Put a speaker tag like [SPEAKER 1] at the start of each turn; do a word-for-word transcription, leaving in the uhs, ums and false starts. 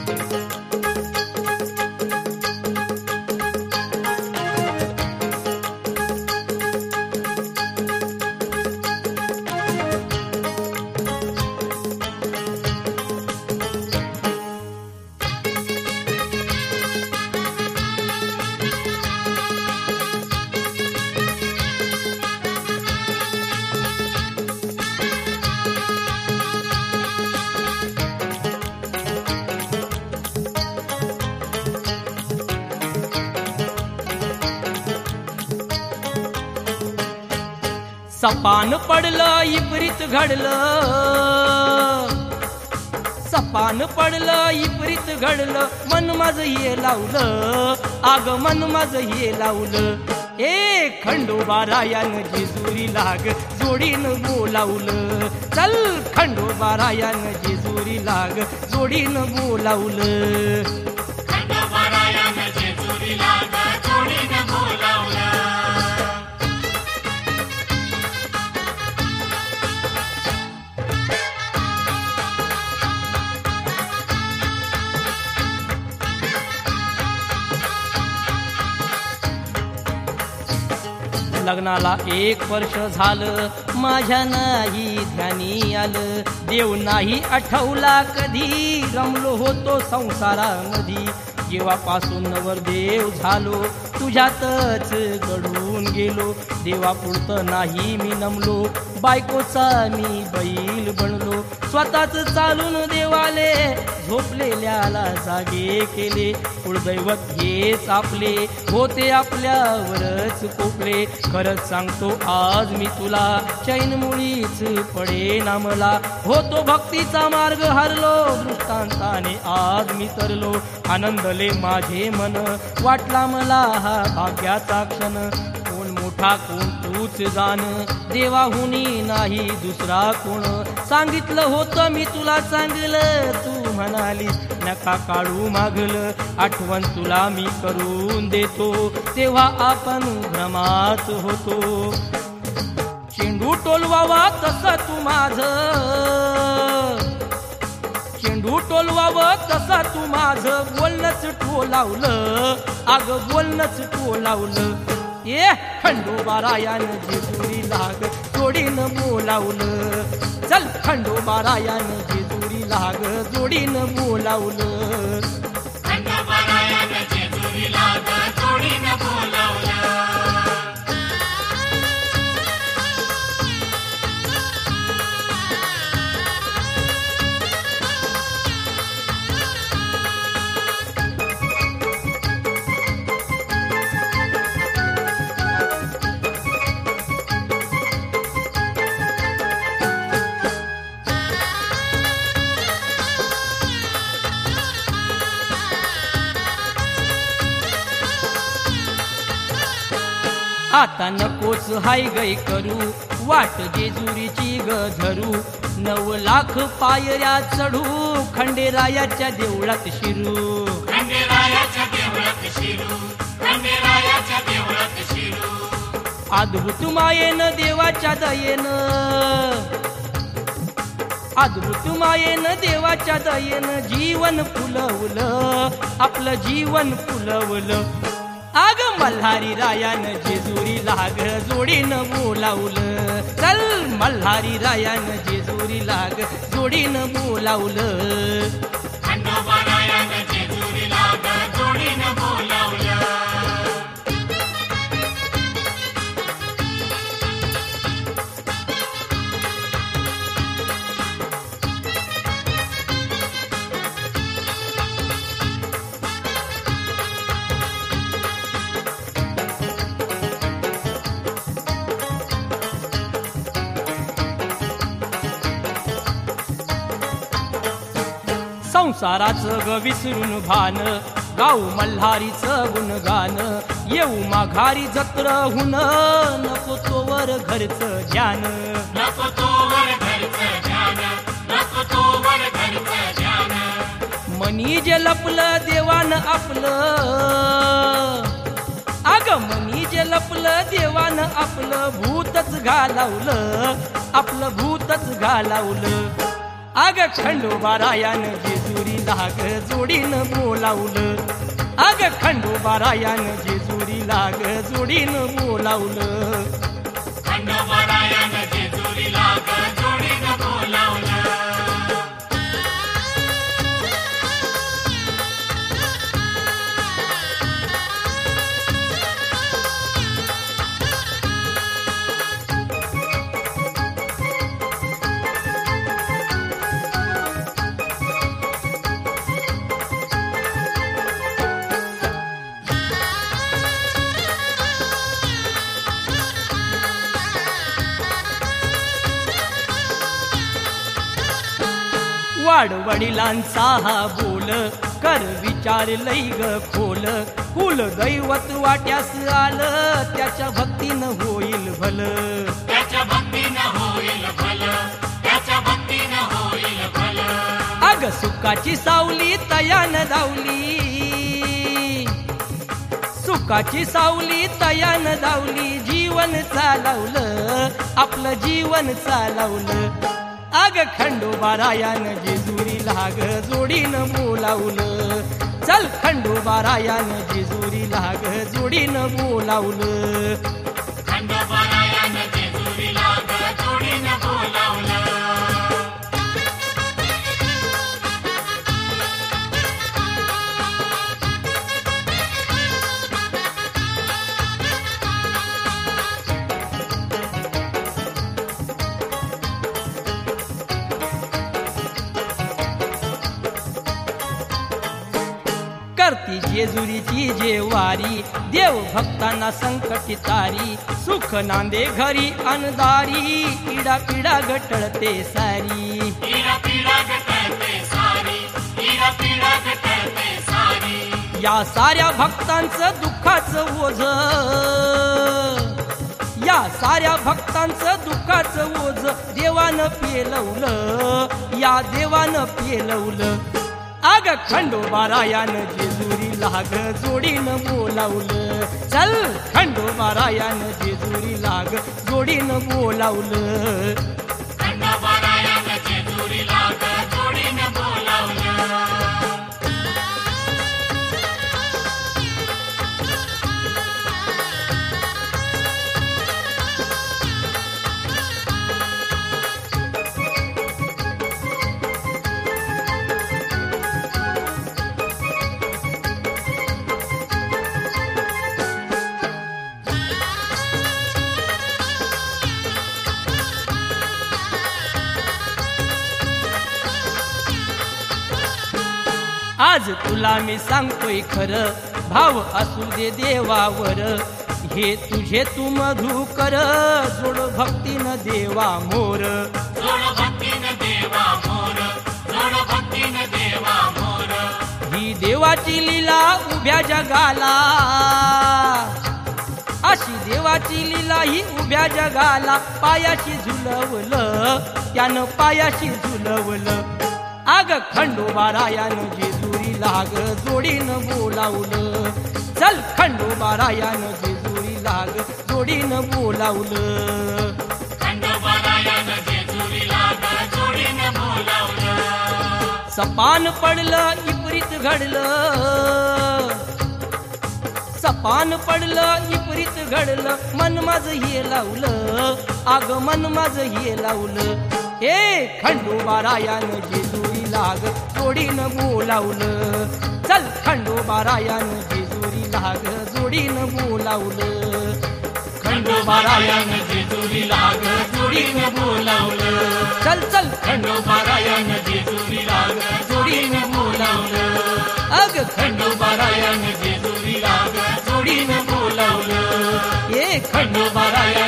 [SPEAKER 1] सपान पडलं इपरीत घडलं, सपान पडलं इपरीत घडलं, मन माझं ये लावलं, आग मन माझं ये लावलं. ए खंडोबारायान जेजुरी लाग जोडीन बोलावलं, चल खंडोबारायान जेजुरी लाग जोडीन बोलावलं.
[SPEAKER 2] खंडोबारायान जेजुरी लाग जोडीन बोलावलं.
[SPEAKER 1] लग्नाला एक वर्ष झालं, माझ्या नाही ध्यानी आलं, देव नाही आठवला कधी, रमलो होतो संसारामधी. जेव्हापासून नवरदेव झालो, तुझ्यातच घडून गेलो, देवापुरतं नाही मी नमलो, बायकोचा मी बैल बनलो. स्वतःच चालून देवाले झोपलेल्याला जागे केले, कुळदैवत हेच आपले होते आपल्यावरच कोपले. खरंच सांगतो आज मी तुला, चैन मुळीच पडे ना मला, होतो भक्तीचा मार्ग हरलो, दृष्टांताने आज मी तरलो. आनंदले माझे मन, वाटला मला हा भाग्याचा क्षण, कोण मोठा कोण तूच जाण, देवाहुनी नाही दुसरा कोण. सांगितलं होतं मी तुला चांगलं, तू म्हणाली नका काढू मागलं, आठवण तुला मी करून देतो, तेव्हा आपण भ्रमात होतो. चेंडू टोलवावा तसं तू माझं, चेंडू टोलवावं तसा तू माझं, बोलणंच टोलावलं, अग बोलणंच टोलावलं. ए खंडोबारायान जेजुरी लाग जोडीन बोलावलं, चल खंडोबारायान जेजुरी लाग जोडीन बोलावलं.
[SPEAKER 2] खंडोबारायान जेजुरी लाग जोडीन बोलावलं.
[SPEAKER 1] आता नकोच हाय गै करू, वाट जेजुरीची ग धरू, नऊ लाख पायऱ्या चढू, खंडेरायाच्या देवळात शिरू.
[SPEAKER 2] खंडेरायाच्या देवळात शिरू, खंडेरायाच्या देवळात शिरू.
[SPEAKER 1] अद्भुत मायेन देवाच्या दयेन, अद्भुत मायेन देवाच्या दयेन, जीवन फुलवलं, आपलं जीवन फुलवलं. आग मल्हारी रायान जेजुरी लाग जोडीन बोलावलं, चल मल्हारी रायान जेजुरी लाग जोडीन बोलावलं.
[SPEAKER 2] खंडोबारायान जेजुरी लाग जोडीन बोलावलं.
[SPEAKER 1] संसाराचं ग विसरून भान, गाऊ मल्हारीचं गुणगान, येऊ माघारी जत्रहून, नको तोवर घरचं ध्यान.
[SPEAKER 2] नको तोवर घरचं ध्यान, नको तोवर घरचं ध्यान.
[SPEAKER 1] मनी जे लपलं देवान आपलं, अग मनी जे लपलं देवान आपलं, भूतच घालावलं, आपलं भूतच घालावलं. अग खंडोबारायानं जेजुरी लाग जोडीनं बोलावलं. अग खंडोबारायानं जेजुरी लाग जोडीनं बोलावलं.
[SPEAKER 2] खंडोबारायानं जेजुरी लाग जोडीनं बोलावलं.
[SPEAKER 1] वाडवडिलांचा हा बोल कर विचार लई ग खोल. कुल दैवत वाट्यास आलं त्याच्या भक्तीनं होईल भलं.
[SPEAKER 2] त्याच्या भक्तीनं होईल भलं. त्याच्या भक्तीनं होईल भलं.
[SPEAKER 1] अग सुखाची सावली तयान धावली. सुखाची सावली तयान धावली. जीवन चालवलं आपलं जीवन चालवलं. अग खंडोबारायानं जेजुरी लाग जोडीनं बोलावलं. चल खंडोबारायानं जेजुरी लाग जोडीनं बोलावलं.
[SPEAKER 2] खंडोबारायानं जेजुरी लाग जोडीनं बोलावलं.
[SPEAKER 1] करती जेजुरीची जेवारी देव भक्तांना संकटी तारी. सुख नांदे घरी अनदारी इडा पिडा गटळते सारी.
[SPEAKER 2] इडा पिडा गटळते सारी. इडा पिडा गटळते सारी.
[SPEAKER 1] या साऱ्या भक्तांचं दुःखाचं ओझ. या साऱ्या भक्तांचं दुःखाचं ओझ देवानं पेलवलं. या देवानं पेलवलं. अग खंडोबारायानं जेजुरी लाग जोडीनं बोलावलं. चल खंडोबारायानं जेजुरी लाग जोडीनं बोलावलं.
[SPEAKER 2] खंडोबारायानं जेजुरी लाग जोडीनं बोलावलं.
[SPEAKER 1] आज तुला मी सांगतोय खरं भाव असू दे देवावर. हे तुझे तू मधु कर जोड भक्तीनं देवा मोर.
[SPEAKER 2] जोड भक्तीनं देवा मोर. जोड भक्तीनं देवा मोर.
[SPEAKER 1] ही देवाची लीला उभ्या जगाला. अशी देवाची लीला ही उभ्या जगाला. पायाशी झुलवलं त्यानं पायाशी झुलवलं. अग खंडोबारायानं जेजुरी लाग जोडीनं बोलावलं. चल खंडोबारायानं जेजुरी लाग जोडीनं बोलावलं.
[SPEAKER 2] खंडोबारायानं जेजुरी लाग जोडीनं बोलावलं.
[SPEAKER 1] सपान पडलं इपरीत घडलं. सपान पडलं इपरीत घडलं. मन माझं हे लावलं. अग मन माझं हे लावलं. हे खंडोबारायानं जेजुरी लाग जोडीनं बोलावलं. चल खंडोबारायानं जेजुरी लाग जोडीनं बोलावलं.
[SPEAKER 2] खंडोबारायानं जेजुरी लाग जोडीनं बोलावलं.
[SPEAKER 1] चल चल
[SPEAKER 2] खंडोबारायानं जेजुरी लाग जोडीनं बोलावलं.
[SPEAKER 1] अग
[SPEAKER 2] खंडोबारायानं जेजुरी लाग जोडीनं बोलावलं.
[SPEAKER 1] हे
[SPEAKER 2] खंडोबाराया